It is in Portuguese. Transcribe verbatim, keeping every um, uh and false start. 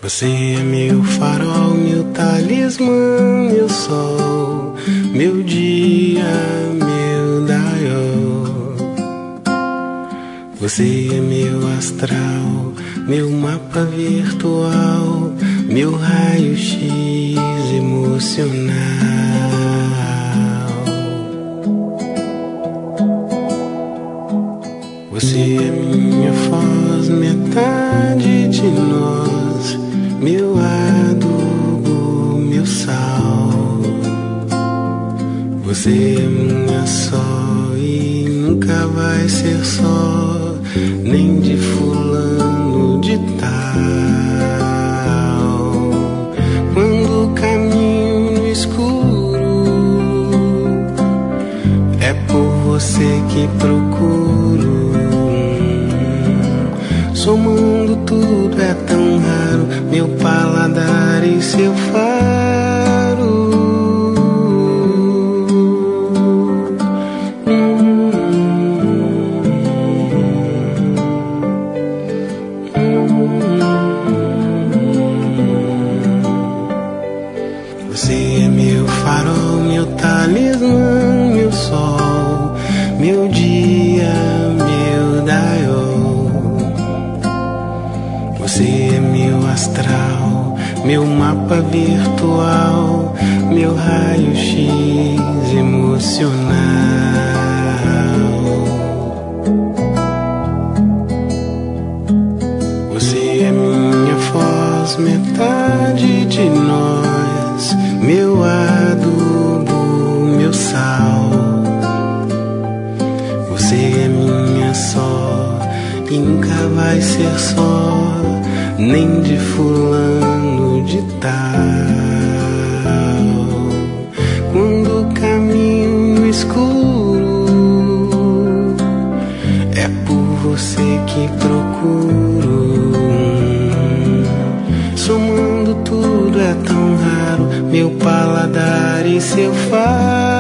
Você é meu farol, meu talismã, meu sol, meu dia, meu Daió. Você é meu astral, meu mapa virtual, meu raio-x emocional. Você é minha voz, metade de nós, meu adubo, meu sal. Você é minha só e nunca vai ser só, nem de fulano de tal. Quando caminho no escuro, é por você que procuro. Somando tudo é tão raro, meu paladar e seu faro. hum, hum, Você é meu farol, meu talismã, meu sol, meu dia, meu Daió. Você é meu astral, meu mapa virtual, meu raio-x emocional. Você é minha voz, metade de nós, meu adubo, meu sal. Você é minha só e nunca vai ser só, nem de fulano de tal. Quando caminho no escuro, é por você que procuro. Somando tudo é tão raro, meu paladar e seu faro.